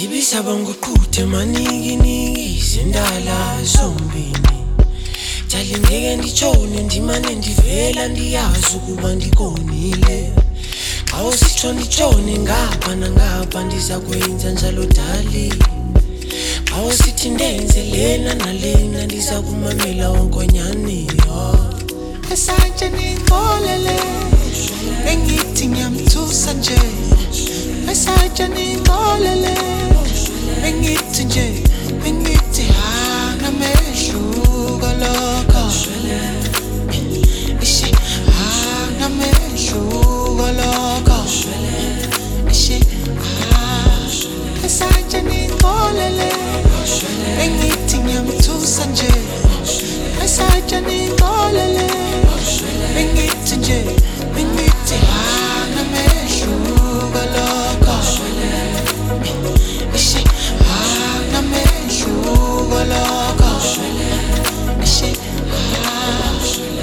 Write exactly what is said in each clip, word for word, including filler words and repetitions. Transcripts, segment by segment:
Ibisabanga uqhuthe maningi izindala zombini. Jali ngeke nditshone ndimane ndivela ndiyazi ukuba ndikonile. Awusitsho nditshone ngapha nangapha ndiza kwenza njalo dali. Awusithi ndenze lena nalena ndiza kumamela wonkonyane. Esatshe ningolele bengithi ngiyamthusa nje. Esatshe ningolele bengithi nje bengithi hana mehluko lokho. Ishi hana mehluko lokho. Ishi ah esatshe ningolele bengithi ngiyamthusa nje. Esatshe ningolele bengithi nje bengithi hana mehluko lokho. Ishi hana mehluko lokho. Ishi ah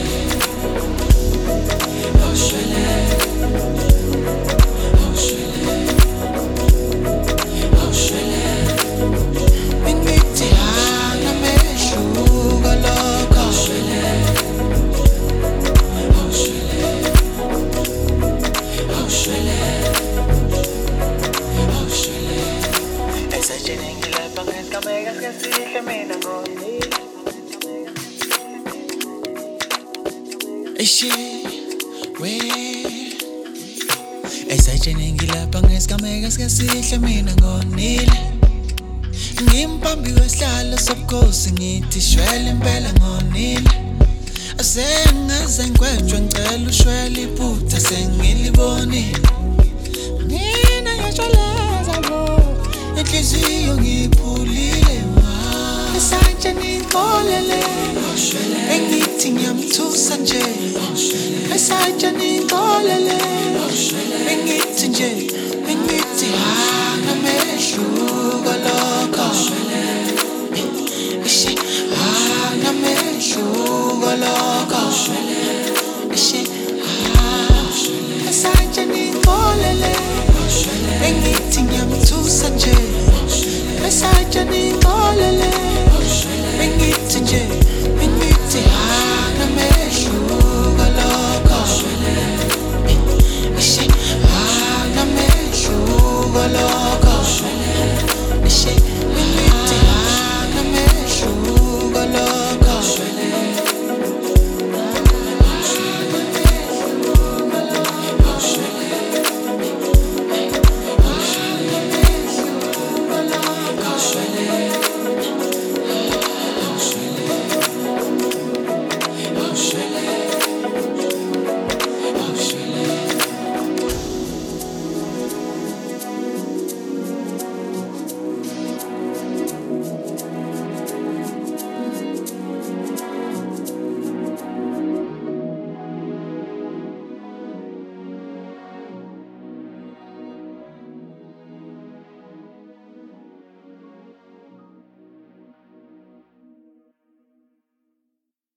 bengithi hana mehluko lokho. Esatshe ningilapha ngesigameka sikesihle mina ngonile. Ishi we esatshe ningilapha ngesigameka sikesihle mina ngonile. Ngimphambi kwesihlalo sobukhosi ngithi shwele impela ngonile. Asengaze ngigwetshwe ngicela ushwele iphutha sengilibonile. Mina ngiyashweleza bo inhliziyo ngiyiphulile ma. Esatshe ningolele bengithi ngiyamthusa nje. Esatshe ningolele bengithi nje bengithi hana mehluko lokho. Ishi hana mehluko lokho. Ishi ah esatshe ningolele bengithi ngiyamthusa nje. Esatshe ningolele bengithi nje